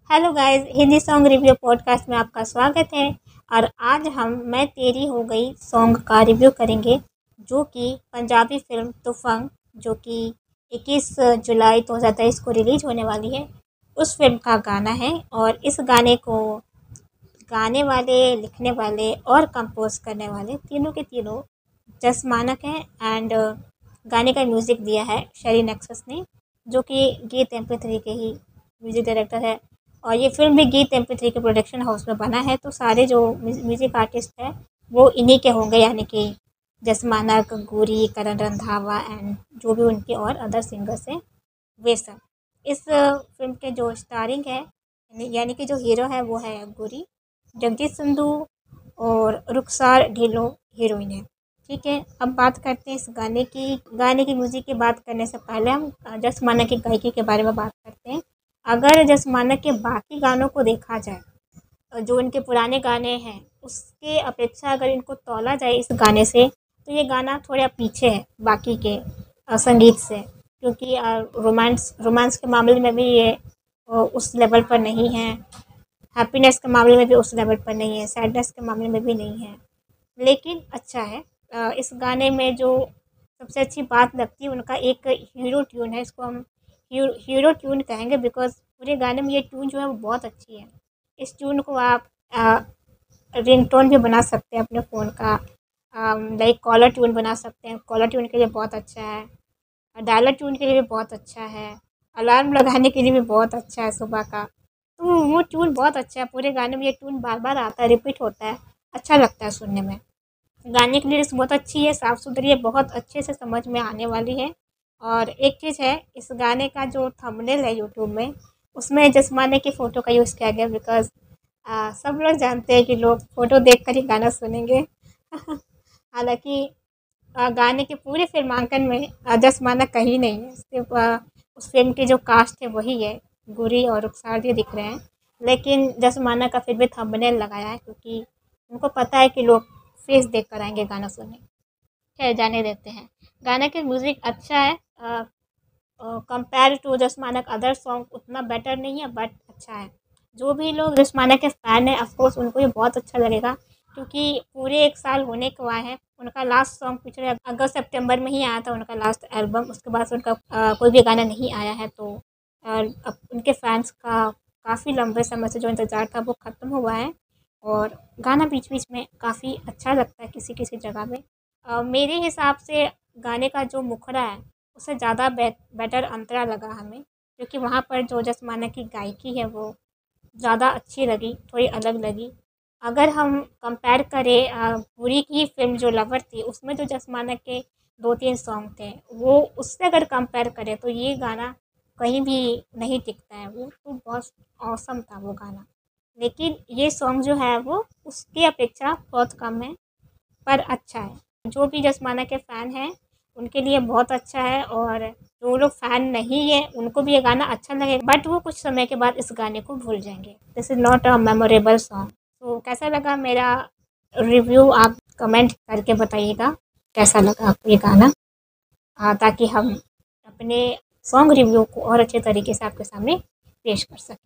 Hello guys, Hindi song review podcast में आपका स्वागत है। और आज हम मैं तेरी हो गई सॉन्ग का रिव्यू करेंगे, जो कि पंजाबी फिल्म तुफंग, जो कि 21 जुलाई 2023 को रिलीज़ होने वाली है, उस फिल्म का गाना है। और इस गाने को गाने वाले, लिखने वाले और कंपोज करने वाले तीनों के तीनों जस मानक हैं। एंड गाने का म्यूज़िक दिया है शरीन एक्सेस ने, जो कि गीत MP3 के ही म्यूज़िक डायरेक्टर है। और ये फिल्म भी गीत MP3 के प्रोडक्शन हाउस में बना है, तो सारे जो म्यूज़िक आर्टिस्ट हैं वो इन्हीं के होंगे, यानी कि जस मानक, गूरी, करण रंधावा एंड जो भी उनके और अदर सिंगर्स हैं वे सब। इस फिल्म के जो स्टारिंग है, यानी कि जो हीरो है वो है गूरी, जगजीत संधू और रुखसार ढिल्लों हीरोइन है। ठीक है, अब बात करते हैं इस गाने की म्यूज़िक की बात करने से पहले हम जस मानक की गायकी के बारे में बात करते हैं। अगर जस मानक के बाकी गानों को देखा जाए, जो इनके पुराने गाने हैं उसके अपेक्षा अगर इनको तौला जाए इस गाने से, तो ये गाना थोड़ा पीछे है बाकी के संगीत से, क्योंकि रोमांस रोमांस के मामले में भी ये उस लेवल पर नहीं है, हैप्पीनेस के मामले में भी उस लेवल पर नहीं है, सैडनेस के मामले में भी नहीं है, लेकिन अच्छा है। इस गाने में जो सबसे अच्छी बात लगती है उनका एक हीरो ट्यून है, इसको हम हीरो ट्यून कहेंगे, बिकॉज पूरे गाने में ये ट्यून जो है वो बहुत अच्छी है। इस ट्यून को आप रिंगटोन भी बना सकते हैं अपने फ़ोन का, लाइक कॉलर ट्यून बना सकते हैं, कॉलर ट्यून के लिए बहुत अच्छा है, डायलर ट्यून के लिए भी बहुत अच्छा है, अलार्म लगाने के लिए भी बहुत अच्छा है सुबह का। तो वो ट्यून बहुत अच्छा है, पूरे गाने में ये ट्यून बार बार आता है, रिपीट होता है, अच्छा लगता है सुनने में। गाने की लिरिक्स बहुत अच्छी है, साफ़ सुथरी है, बहुत अच्छे से समझ में आने वाली है। और एक चीज़ है, इस गाने का जो थंबनेल है यूट्यूब में, उसमें जसमाने की फ़ोटो का यूज़ किया गया, बिकॉज़ सब लोग जानते हैं कि लोग फ़ोटो देखकर ही गाना सुनेंगे। हालाँकि गाने के पूरे फ़िल्मांकन में जसमाना कहीं नहीं है, सिर्फ़ उस फ़िल्म के जो कास्ट है वही है, गुरी और रुखसार जी दिख रहे हैं। लेकिन जसमाना का फिर भी थंबनेल लगाया है, क्योंकि उनको पता है कि लोग फेस देख कर आएँगे गाना सुनने। खैर, जाने देते हैं। गाने की म्यूज़िक अच्छा है, कंपेयर टू जसमाना का अदर सॉन्ग उतना बेटर नहीं है, बट अच्छा है। जो भी लोग जसमाना के फ़ैन हैं, ऑफ कोर्स उनको ये बहुत अच्छा लगेगा, क्योंकि पूरे 1 साल होने को आए हैं। उनका लास्ट सॉन्ग पिछले अगस्त सितंबर में ही आया था, उनका लास्ट एल्बम। उसके बाद से उनका कोई भी गाना नहीं आया है, तो अब उनके फैंस का काफ़ी लंबे समय से जो इंतज़ार था वो ख़त्म हुआ है। और गाना बीच-बीच में काफ़ी अच्छा लगता है किसी-किसी जगह में। मेरे हिसाब से गाने का जो मुखड़ा है उससे ज़्यादा बेटर अंतरा लगा हमें, क्योंकि वहाँ पर जो जसमाना की गायकी है वो ज़्यादा अच्छी लगी, थोड़ी अलग लगी। अगर हम कंपेयर करें पुरी की फ़िल्म जो लवर थी, उसमें जो जसमाना के 2-3 सॉन्ग थे, वो उससे अगर कंपेयर करें तो ये गाना कहीं भी नहीं टिकता है। वो तो बहुत ऑसम था वो गाना। लेकिन ये सॉन्ग जो है वो उसकी अपेक्षा बहुत कम है, पर अच्छा है। जो भी जसमाना के फ़ैन हैं उनके लिए बहुत अच्छा है, और जो लोग फ़ैन नहीं है उनको भी ये गाना अच्छा लगेगा, बट वो कुछ समय के बाद इस गाने को भूल जाएंगे। This is not a memorable song. तो कैसा लगा मेरा रिव्यू, आप कमेंट करके बताइएगा कैसा लगा आपको ये गाना, ताकि हम अपने सॉन्ग रिव्यू को और अच्छे तरीके से आपके सामने पेश कर सकें।